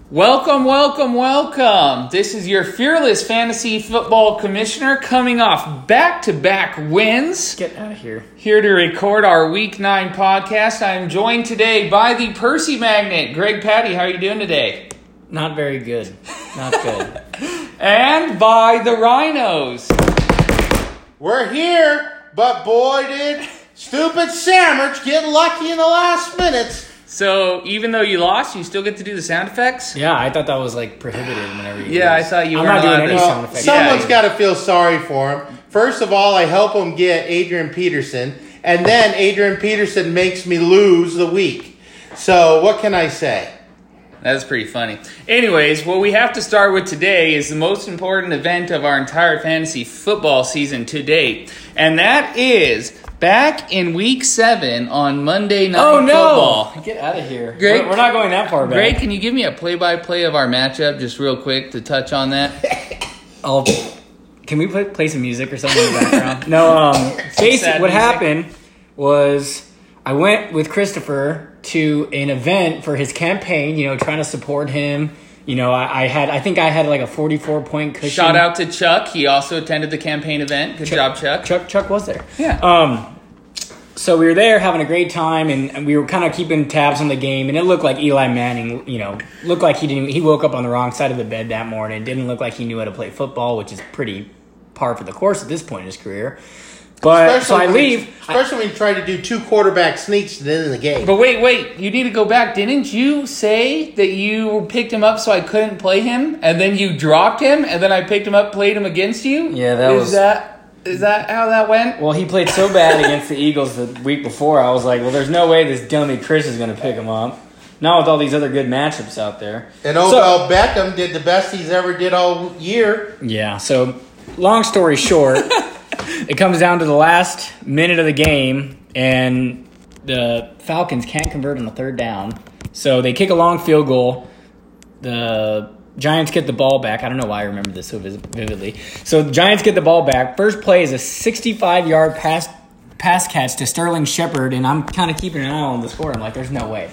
Welcome, welcome, welcome. This is your fearless fantasy football commissioner coming off back-to-back wins. Get out of here. Here to record our Week 9 podcast. I am joined today by the Percy Magnet, Greg Patty. How are you doing today? Not very good. Not good. And by the Rhinos. We're here, but boy did stupid Sandwich get lucky in the last minutes. So, even though you lost, you still get to do the sound effects? Yeah, I thought that was like prohibited whenever you Yeah, lose. I thought you I'm weren't not doing allowed any to. sound effects. Someone's got to feel sorry for him. First of all, I help him get Adrian Peterson, and then Adrian Peterson makes me lose the week. So, what can I say? That's pretty funny. Anyways, what we have to start with today is the most important event of our entire fantasy football season to date. And that is back in Week 7 on Monday Night Football. Get out of here. Greg- We're not going that far back. Greg, can you give me a play-by-play of our matchup just real quick to touch on that? Can we play some music or something in the background? No, basically Sad what music. happened was I went with Christopher to an event for his campaign, trying to support him. I think I had like a 44-point cushion. Shout out to Chuck. He also attended the campaign event. Good job, Chuck. Chuck was there. Yeah. So we were there having a great time, and we were kind of keeping tabs on the game, and it looked like Eli Manning, looked like he woke up on the wrong side of the bed that morning. It didn't look like he knew how to play football, which is pretty par for the course at this point in his career. But so I leave. Especially when you try to do two quarterback sneaks to the end of the game. But wait. You need to go back. Didn't you say that you picked him up so I couldn't play him? And then you dropped him, and then I picked him up, played him against you? Yeah, Is that how that went? Well, he played so bad against the Eagles the week before, I was like, well, there's no way this dummy Chris is going to pick him up. Not with all these other good matchups out there. And Odell Beckham did the best he's ever did all year. Yeah, so long story short, it comes down to the last minute of the game, and the Falcons can't convert on the third down. So they kick a long field goal. The Giants get the ball back. I don't know why I remember this so vividly. So the Giants get the ball back. First play is a 65-yard pass catch to Sterling Shepard, and I'm kind of keeping an eye on the score. I'm like, there's no way.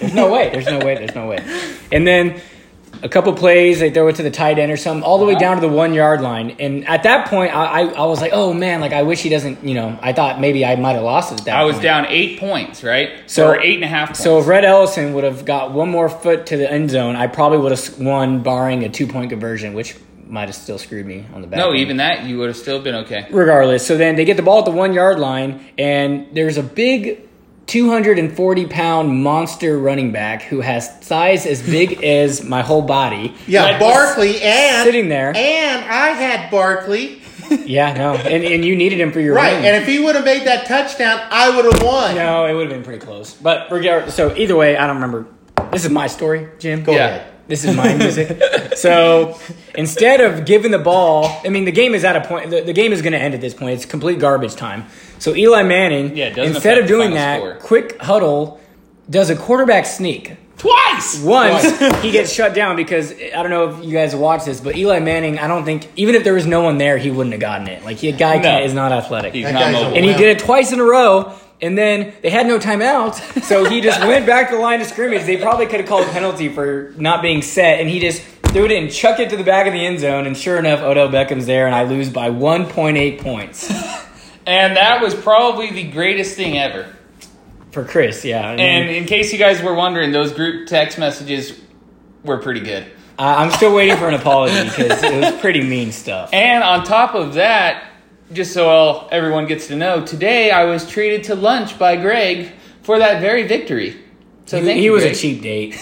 And then a couple plays, they throw it to the tight end or something, all the way down to the 1 yard line. And at that point, I was like, oh man, like I wish he doesn't, I thought maybe I might have lost it at that point. I was down 8 points, right? So, or 8.5 points. So if Red Ellison would have got one more foot to the end zone, I probably would have won barring a 2-point conversion, which might have still screwed me on the back. No, end. even that, you would have still been okay. Regardless. So then they get the ball at the 1 yard line, and there's a big 240-pound monster running back who has size as big as my whole body. Yeah, Barkley and sitting there. And I had Barkley. Yeah, no. And you needed him for your Right, win. and if he would have made that touchdown, I would have won. No, it would have been pretty close. But so either way, I don't remember. This is my story, Jim. Go ahead. This is my music. So instead of giving the ball, the game is at a point. The game is going to end at this point. It's complete garbage time. So Eli Manning, Yeah, it doesn't instead affect of the doing final that, score. quick huddle does a quarterback sneak. Twice! Once he gets shut down because I don't know if you guys have watched this, but Eli Manning, I don't think even if there was no one there, he wouldn't have gotten it. Like the guy No. is not athletic. He's That not guy's mobile. And he did it twice in a row, and then they had no timeouts, so he just went back to the line of scrimmage. They probably could have called a penalty for not being set, and he just threw it in, chucked it to the back of the end zone, and sure enough, Odell Beckham's there, and I lose by 1.8 points. And that was probably the greatest thing ever. For Chris, yeah. And in case you guys were wondering, those group text messages were pretty good. I'm still waiting for an apology because it was pretty mean stuff. And on top of that, just so everyone gets to know, today I was treated to lunch by Greg for that very victory. So thank you, He was Greg. a cheap date.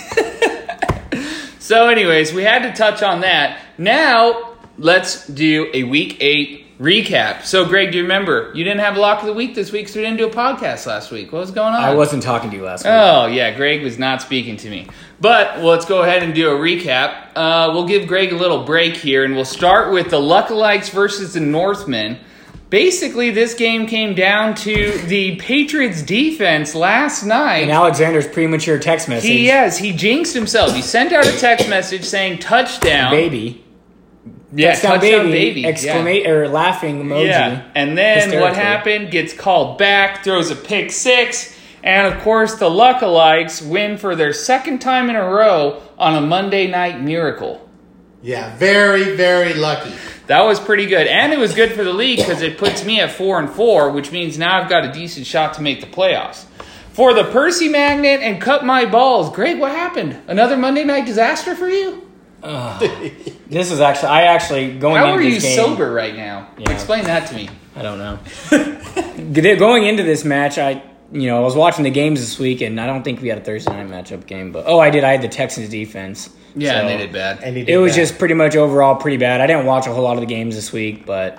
So anyways, we had to touch on that. Now, let's do a Week 8 recap. So Greg, do you remember? You didn't have a lock of the week this week, so we didn't do a podcast last week. What was going on? I wasn't talking to you last week. Oh, yeah, Greg was not speaking to me. But let's go ahead and do a recap. We'll give Greg a little break here, and we'll start with the Lookalikes versus the Northmen. Basically, this game came down to the Patriots' defense last night. And Alexander's premature text message. He jinxed himself. He sent out a text message saying touchdown. Baby. Yeah, Touchdown baby. Yeah. Exclamation or laughing emoji. Yeah, and then what Hysterically. happened? Gets called back, throws a pick six, And, of course, the Lookalikes win for their second time in a row on a Monday Night Miracle. Yeah, very, very lucky. That was pretty good. And it was good for the league because it puts me at 4-4, which means now I've got a decent shot to make the playoffs. For the Percy Magnet and Cut My Balls, Greg, what happened? Another Monday night disaster for you? This is going How into are this you game. sober right now? Yeah. Explain that to me. I don't know. Going into this match, I was watching the games this week, and I don't think we had a Thursday night matchup game. But I did. I had the Texans defense. Yeah, So and they did bad. And he did It was that. just pretty much overall pretty bad. I didn't watch a whole lot of the games this week, but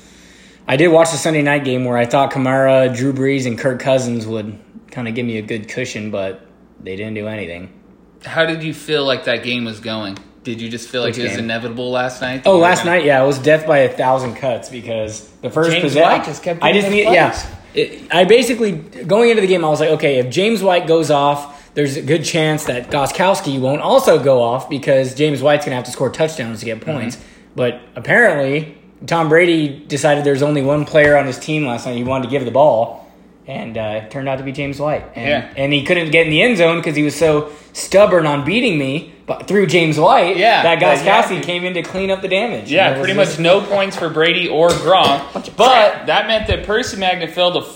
I did watch the Sunday night game where I thought Kamara, Drew Brees, and Kirk Cousins would kind of give me a good cushion, but they didn't do anything. How did you feel like that game was going? Did you just feel like Which it was game? inevitable last night? Oh, last night, yeah, it was death by 1,000 cuts because the first James possession. White just kept I getting just the need, yeah. plays. I basically going into the game, I was like, okay, if James White goes off, there's a good chance that Gostkowski won't also go off because James White's gonna have to score touchdowns to get points. Mm-hmm. But apparently, Tom Brady decided there's only one player on his team last night he wanted to give the ball. And it turned out to be James White. And he couldn't get in the end zone because he was so stubborn on beating me through James White that Gostkowski came in to clean up the damage. Yeah, pretty much no points for Brady or Gronk. But that meant that Percy Magnet fell to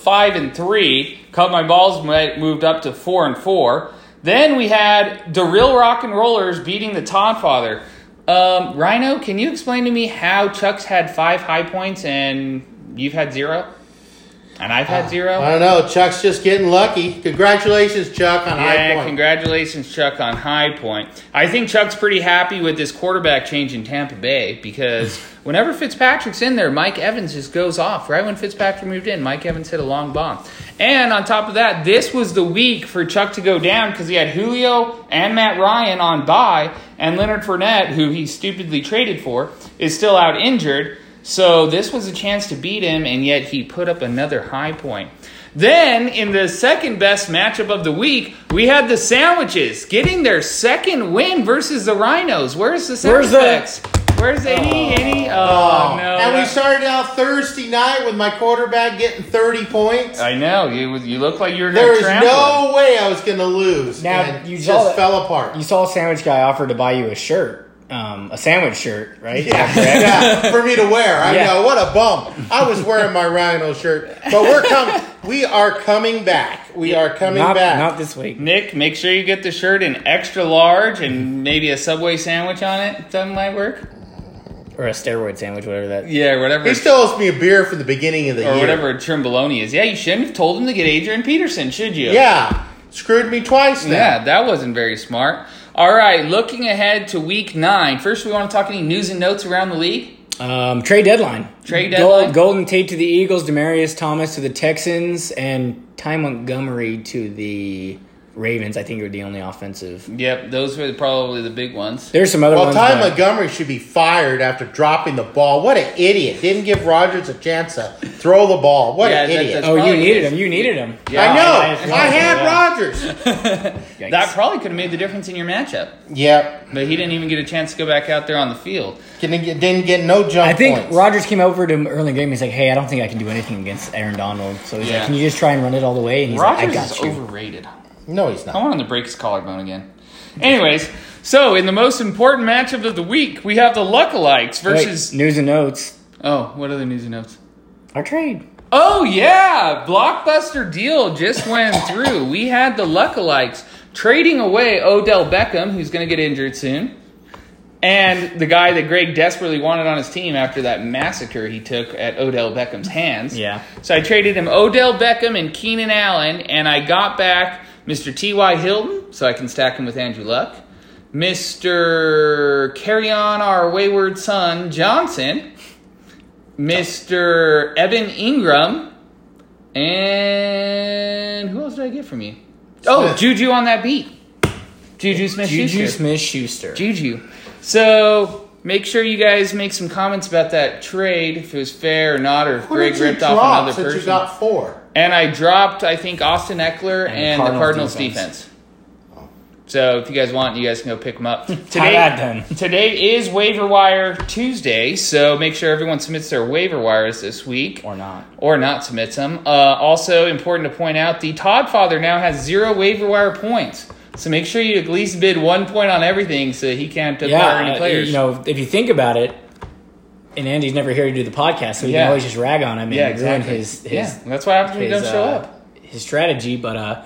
5-3. Cut My Balls moved up to 4-4. Then we had the Real Rock and Rollers beating the Toddfather. Rhino, can you explain to me how Chuck's had 5 high points and you've had 0? And I've had 0? I don't know. Chuck's just getting lucky. Congratulations, Chuck, on High Point. Congratulations, Chuck, on High Point. I think Chuck's pretty happy with this quarterback change in Tampa Bay because whenever Fitzpatrick's in there, Mike Evans just goes off. Right when Fitzpatrick moved in, Mike Evans hit a long bomb. And on top of that, this was the week for Chuck to go down because he had Julio and Matt Ryan on bye, and Leonard Fournette, who he stupidly traded for, is still out injured. So this was a chance to beat him, and yet he put up another high point. Then, in the second best matchup of the week, we had the Sandwiches getting their second win versus the Rhinos. Where's the Sandwiches? Where's any? Oh, no. And we started out Thursday night with my quarterback getting 30 points. I know. You look like you were There going was to trample. no way I was going to lose. Now, and you it saw just that- fell apart. You saw a sandwich guy offer to buy you a shirt, a sandwich shirt, right? Yeah, for me to wear. I Yeah. know, what a bump. I was wearing my Rhino shirt. But we are coming back. We are coming back. Not this week. Nick, make sure you get the shirt in extra large and maybe a Subway sandwich on it. That might work. Or a steroid sandwich, whatever that. Yeah, whatever. He still owes me a beer from the beginning of the Or year. whatever a Trimboloni is. Yeah, you shouldn't have told him to get Adrian Peterson, should you? Yeah. Screwed me twice now. Yeah, that wasn't very smart. All right, looking ahead to Week 9. First, we want to talk any news and notes around the league. Trade deadline. Trade deadline? Golden Tate to the Eagles, Demaryius Thomas to the Texans, and Ty Montgomery to the Ravens. I think are the only offensive. Yep, those were probably the big ones. There's some other Well, ones. Ty but- Montgomery should be fired after dropping the ball. What an idiot. Didn't give Rodgers a chance to throw the ball. What Yeah, an that- idiot. that's Oh, you probably needed is. him. You needed him. Yeah, I know. yeah. I had Yeah. Rodgers. That probably could have made the difference in your matchup. Yep. But he didn't even get a chance to go back out there on the field. Didn't get no jump I think points. Rodgers came over to him early in the game. He's like, "Hey, I don't think I can do anything against Aaron Donald." So he's Yeah. like, "Can you just try and run it all the way?" And he's like, Rodgers "I got is you." overrated. No, he's I not. want him to break his collarbone again. Anyways, so in the most important matchup of the week, we have the Lookalikes versus... Wait, news and notes. Oh, what other news and notes? Our trade. Oh, yeah! Blockbuster deal just went through. We had the Lookalikes trading away Odell Beckham, who's going to get injured soon, and the guy that Greg desperately wanted on his team after that massacre he took at Odell Beckham's hands. Yeah. So I traded him Odell Beckham and Keenan Allen, and I got back Mr. T.Y. Hilton, so I can stack him with Andrew Luck, Mr. Carry On Our Wayward Son Johnson, Mr. Evan Ingram, and who else did I get from you? Oh, Smith. Juju on that beat. Juju Smith-Schuster. Juju Smith-Schuster. Juju. So make sure you guys make some comments about that trade, if it was fair or not, or if Who Greg did you ripped off drop another since person. you got 4? And I dropped, I think, Austin Eckler And and the Cardinals Cardinals defense. defense. So if you guys want, you guys can go pick them up. How bad then? Today is Waiver Wire Tuesday, so make sure everyone submits their waiver wires this week. Or not Submits them. Also, important to point out, the Todd Father now has 0 waiver wire points. So make sure you at least bid 1 point on everything so he can't acquire any players. If you think about it, and Andy's never here to do the podcast, so you can always just rag on him and ruin his that's what happens when you don't show up. His strategy, but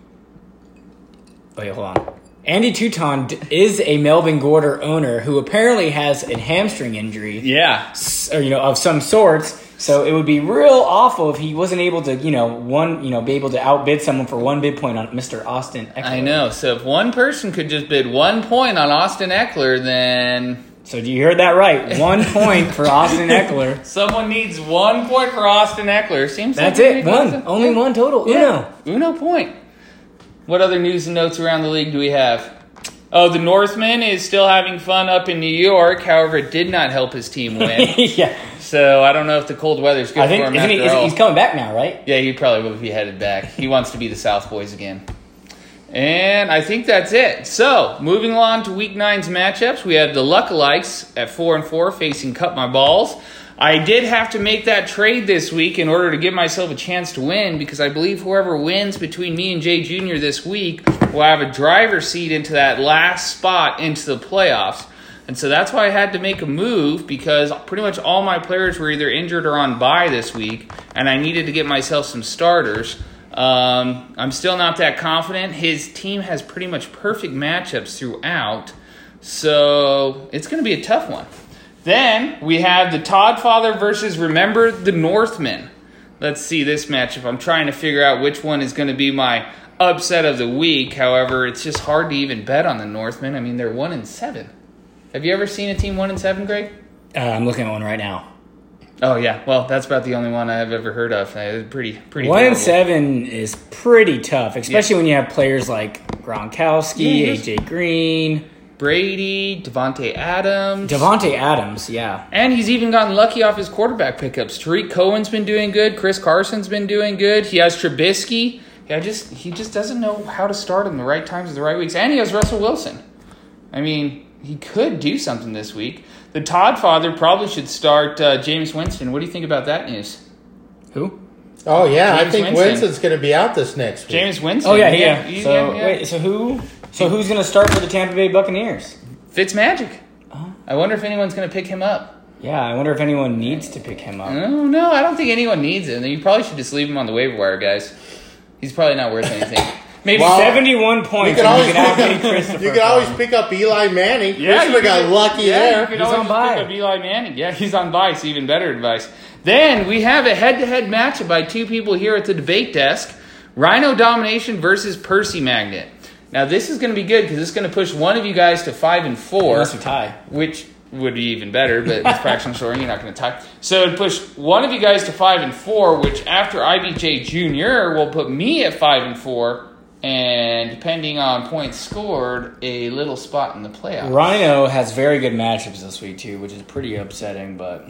wait, hold on. Andy Touton is a Melvin Gorder owner who apparently has a hamstring injury. Yeah. Or, of some sorts. So it would be real awful if he wasn't able to, be able to outbid someone for 1 bid point on Mr. Austin Eckler. I know. So if one person could just bid 1 point on Austin Eckler, then... So you heard that right. 1 point for Austin Eckler. Someone needs 1 point for Austin Eckler. Seems That's like it. One. Only one total. Yeah. Uno point. What other news and notes around the league do we have? Oh, the Northman is still having fun up in New York. However, it did not help his team win. Yeah. So I don't know if the cold weather's good for him after all. He's coming back now, right? Yeah, he probably will be headed back. He wants to be the South Boys again. And I think that's it. So, moving along to Week 9's matchups, we have the Lookalikes at 4-4 facing Cut My Balls. I did have to make that trade this week in order to give myself a chance to win because I believe whoever wins between me and Jay Jr. this week will have a driver's seat into that last spot into the playoffs. And so that's why I had to make a move because pretty much all my players were either injured or on bye this week, and I needed to get myself some starters. I'm still not that confident. His team has pretty much perfect matchups throughout, so it's going to be a tough one. Then we have the Todd Father versus Remember the Northman. Let's see this matchup. I'm trying to figure out which one is going to be my upset of the week. However, it's just hard to even bet on the Northmen. I mean, they're 1-7. Have you ever seen a team 1-7, Greg? I'm looking at one right now. Oh yeah, well that's about the only one I've ever heard of. It's pretty. 1-7 is pretty tough, especially when you have players like Gronkowski, AJ Green. Brady, Devontae Adams, yeah. And he's even gotten lucky off his quarterback pickups. Tariq Cohen's been doing good. Chris Carson's been doing good. He has Trubisky. He just doesn't know how to start him the right times, the right weeks. And he has Russell Wilson. I mean, he could do something this week. The Todd Father probably should start Jameis Winston. What do you think about that news? Who? Oh, yeah. Jameis I think Winston's going to be out this next week. Jameis Winston. Oh, yeah. Wait, so who? So who's going to start for the Tampa Bay Buccaneers? Fitzmagic. I wonder if anyone's going to pick him up. Yeah, I wonder if anyone needs to pick him up. No, I don't think anyone needs him. You probably should just leave him on the waiver wire, guys. He's probably not worth anything. Maybe 71 points. You can always pick up Eli Manning. Yeah, Christopher got lucky there. He's on bye. Pick up Eli Manning. Yeah, he's on bye. So even better advice. Then we have a head-to-head matchup by two people here at the debate desk. Rhino Domination versus Percy Magnet. Now, this is going to be good because it's going to push one of you guys to 5-4. Unless we tie. Which would be even better, but with fractional scoring, you're not going to tie. So it'd push one of you guys to 5-4, which after IBJ Jr. will put me at 5-4, and depending on points scored, a little spot in the playoffs. Rhino has very good matchups this week, too, which is pretty upsetting, but...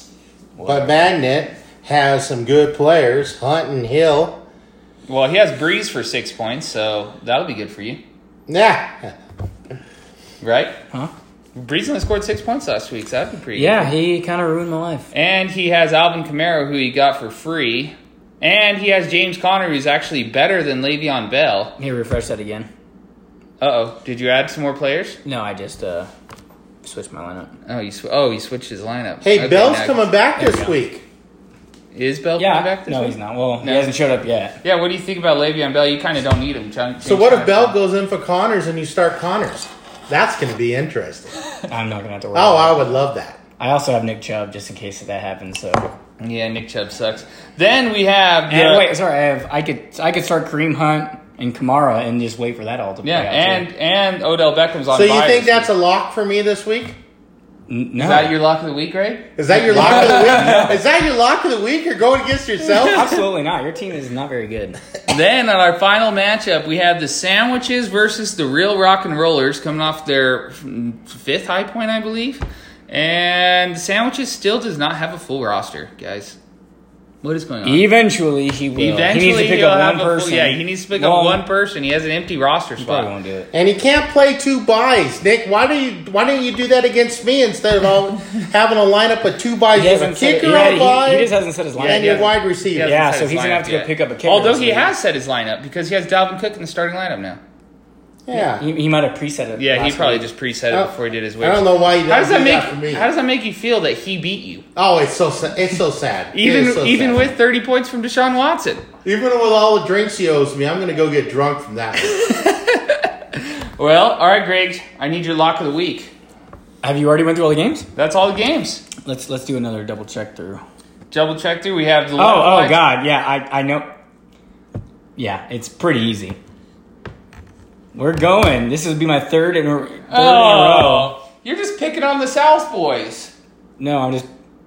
But Magnet has some good players, Hunt and Hill. Well, he has Breeze for 6 points, so that'll be good for you. Yeah. Right? Huh? Breeze only scored 6 points last week, so that'd be pretty good. Yeah, he kind of ruined my life. And he has Alvin Kamara, who he got for free. And he has James Conner, who's actually better than Le'Veon Bell. Hey, refresh that again. Uh-oh. Did you add some more players? No, I just switched my lineup. Oh, he switched his lineup. Hey, Okay, Bell's coming back this week. Is Bell coming back this week? No, he's not. Well, he hasn't showed up yet. Yeah, what do you think about Le'Veon Bell? You kind of don't need him. So what if Bell goes in for Connors and you start Connors? That's going to be interesting. I'm not going to have to worry Oh, about I would love that. I also have Nick Chubb just in case that happens. So yeah, Nick Chubb sucks. Then we have I could start Kareem Hunt and Kamara and just wait for that all to play out. and Odell Beckham's on. So you think that's a lock for me this week? No. Is that your lock of the week, Greg? Is that your lock of the week? Is that your lock of the week? You're going against yourself? Absolutely not. Your team is not very good. Then on our final matchup, we have the Sandwiches versus the Real Rock and Rollers, coming off their 5th high point, I believe. And the Sandwiches still does not have a full roster, guys. What is going on? Eventually, he will. Eventually, he needs to pick he'll up have one person. he needs to pick up one person. He has an empty roster He probably spot. won't do it. And he can't play 2 buys. Nick, why don't you do that against me instead of having a lineup with 2 buys? He You have a hasn't set it. kicker Yeah, on bye he just hasn't set his lineup. and your wide receiver. hasn't Yeah, set so his he's gonna have to lineup go yet. pick up a kicker. Although this he week. has set his lineup because he has Dalvin Cook in the starting lineup now. Yeah. He might have preset it. Yeah, he last probably week. just preset it before he did his I waivers. don't know why you How does don't that do make? that for me. How does that make you feel that he beat you? Oh, it's so sad. It is so Even sad. with 30 points from Deshaun Watson. Even with all the drinks he owes me, I'm going to go get drunk from that one. Well, all right, Greg. I need your lock of the week. Have you already went through all the games? That's all the games. Let's do another double check through. Double check through. We have the. Oh God, yeah, I know. Yeah, it's pretty easy. We're going. This will be my third in a row. You're just picking on the South boys. No, I'm just.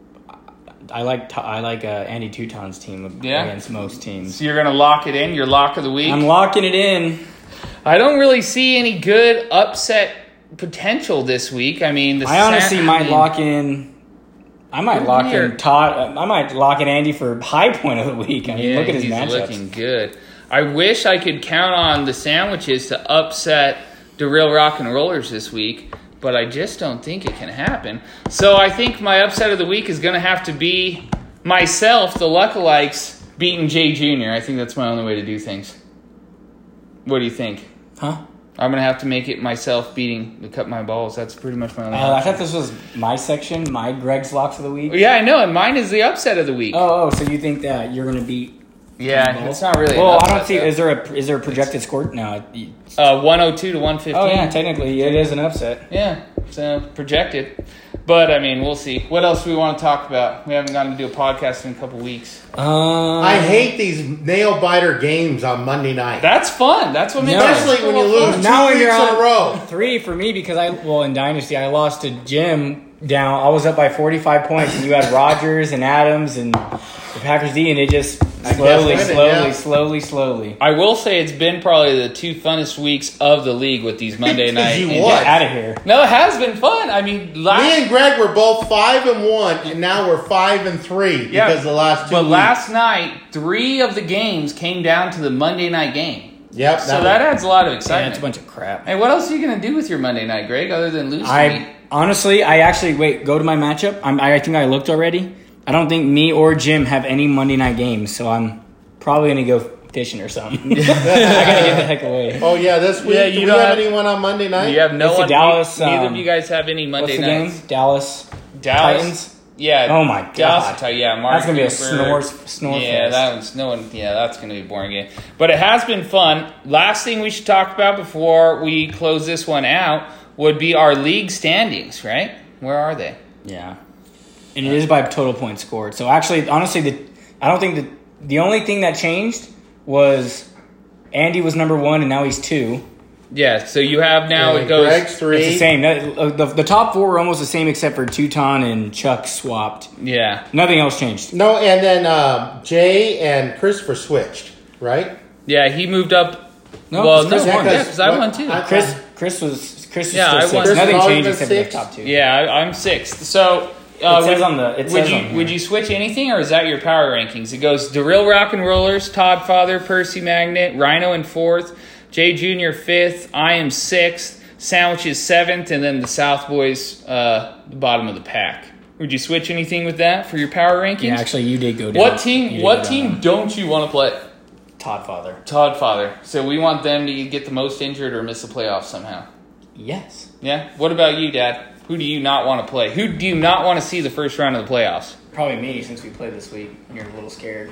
I like Andy Teuton's team against most teams. So you're gonna lock it in. Your lock of the week. I'm locking it in. I don't really see any good upset potential this week. I mean, I honestly might lock in. I might lock in Todd. I might lock in Andy for high point of the week. I mean, look at his he's matchups. looking good. I wish I could count on the sandwiches to upset the real rock and rollers this week, but I just don't think it can happen. So I think my upset of the week is going to have to be myself, the Lookalikes, beating Jay Jr. I think that's my only way to do things. What do you think? Huh? I'm going to have to make it myself beating the Cut My Balls. That's pretty much my only I thought this was my section, my Greg's locks of the week. Yeah, I know, and mine is the upset of the week. Oh, so you think that you're going to beat? Yeah, it's not really. Well, an I upset, don't see. though. Is there a projected score? No. 102 to 115. Oh yeah, technically it is an upset. Yeah, so projected. But, I mean, we'll see. What else do we want to talk about? We haven't gotten to do a podcast in a couple weeks. I hate these nail-biter games on Monday night. That's fun. That's what makes it Especially when you lose fun. 2 Now when weeks you're in a on row. 3 for me because in Dynasty I lost to Jim down. I was up by 45 points and you had Rodgers and Adams and the Packers D and it just slowly. I will say it's been probably the 2 funnest weeks of the league with these Monday night. You games. won. Get out of here. No, it has been fun. I mean, Me and Greg were both 5-1, and now we're 5-3 because the last 2 but weeks. last night, 3 of the games came down to the Monday night game. Yep. So that adds a lot of Yeah, excitement. it's a bunch of crap. Hey, what else are you going to do with your Monday night, Greg, other than lose to me? Go to my matchup. I think I looked already. I don't think me or Jim have any Monday night games, so I'm probably going to go fishing or something. I got to get the heck away. Oh, yeah, this week. Yeah, Do you we don't have have- anyone on Monday night? You have no It's the one. Dallas, neither of you guys have any Monday What's the nights. game? Dallas Dallas. Yeah. Oh my God. Dallas, yeah. Mark That's going to be a Cooper. snore Yeah, fest. that one's no one. Yeah, that's going to be a boring game. But it has been fun. Last thing we should talk about before we close this one out would be our league standings. Right? Where are they? Yeah. And it is by total points scored. So actually, honestly, I don't think the only thing that changed was Andy was number 1 and now he's 2. Yeah. So you have now. And It goes. Greg's 3. It's the same. The top 4 were almost the same except for Teuton and Chuck swapped. Yeah. Nothing else changed. No, and then Jay and Christopher switched, right? Yeah. He moved up. No, well, Chris no, won. yeah, because I won too. Chris was Yeah, I still won. 6th. Nothing Chris changed has except for the been top 2. Yeah, I'm 6th. So It says on the- it would says you on here. would you switch anything, or is that your power rankings? It goes the real rock and rollers, Todd Father, Percy Magnet, Rhino in 4th, Jay Jr. 5th, I am 6th, Sandwiches 7th, and then the South Boys the bottom of the pack. Would you switch anything with that for your power rankings? Yeah, actually, you did go down. What You team? did What go team down. don't you want to play? Todd Father. Todd Father. So we want them to get the most injured or miss the playoffs somehow. Yes. Yeah. What about you, Dad? Who do you not want to play? Who do you not want to see the first round of the playoffs? Probably me since we played this week. You're a little scared.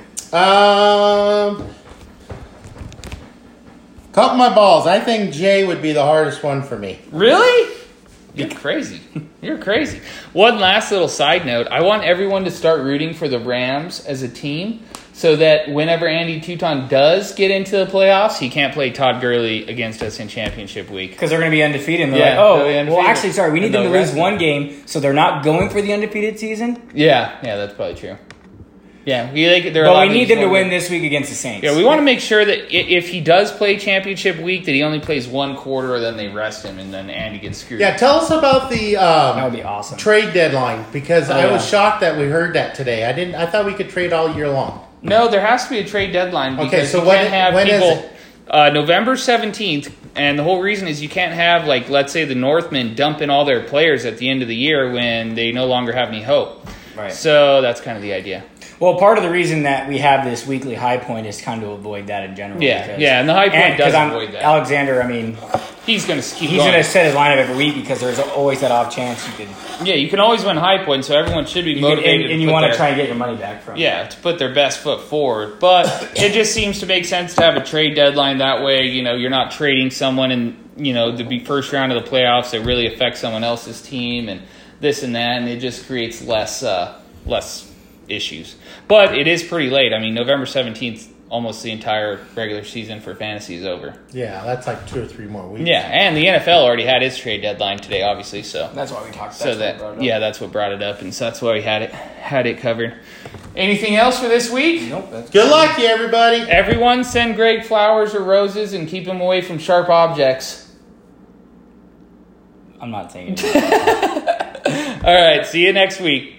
Cut my balls. I think Jay would be the hardest one for me. Really? You're crazy. You're crazy. One last little side note. I want everyone to start rooting for the Rams as a team so that whenever Andy Teuton does get into the playoffs, he can't play Todd Gurley against us in championship week. Because they're going to be undefeated. And they're Yeah, like, oh, they'll be undefeated. well, actually, sorry, we need And them to they'll lose rest one them. game, so they're not going for the undefeated season. Yeah, that's probably true. Yeah, But we need them to win this week against the Saints. Yeah, we want to make sure that if he does play championship week, that he only plays one quarter, then they rest him, and then Andy gets screwed. Yeah, tell us about the That would be awesome. trade deadline, because I was shocked that we heard that today. I thought we could trade all year long. No, there has to be a trade deadline because Okay, so you can't have when people. is it? November 17th, and the whole reason is you can't have, like, let's say the Northmen dumping all their players at the end of the year when they no longer have any hope. Right. So that's kind of the idea. Well, part of the reason that we have this weekly high point is kind of to avoid that in general. Yeah, and the high point does avoid that. Alexander, I mean, He's going to keep he's going. going to set his lineup every week because there's always that off chance you could. Yeah, you can always win high point, so everyone should be motivated. And you want to try and get your money back from. Yeah, to put their best foot forward. But it just seems to make sense to have a trade deadline. That way, you're not trading someone and, to be first round of the playoffs that really affects someone else's team and this and that, and it just creates less issues. But it is pretty late. I mean, November 17th, almost the entire regular season for fantasy is over. Yeah, that's like 2 or 3 more weeks. Yeah, and the NFL already had its trade deadline today, obviously. So That's why we talked. that's what brought it up, and so that's why we had it covered. Anything else for this week? Nope. That's Good luck, you everybody. Everyone send Greg flowers or roses and keep him away from sharp objects. I'm not saying it. All right, see you next week.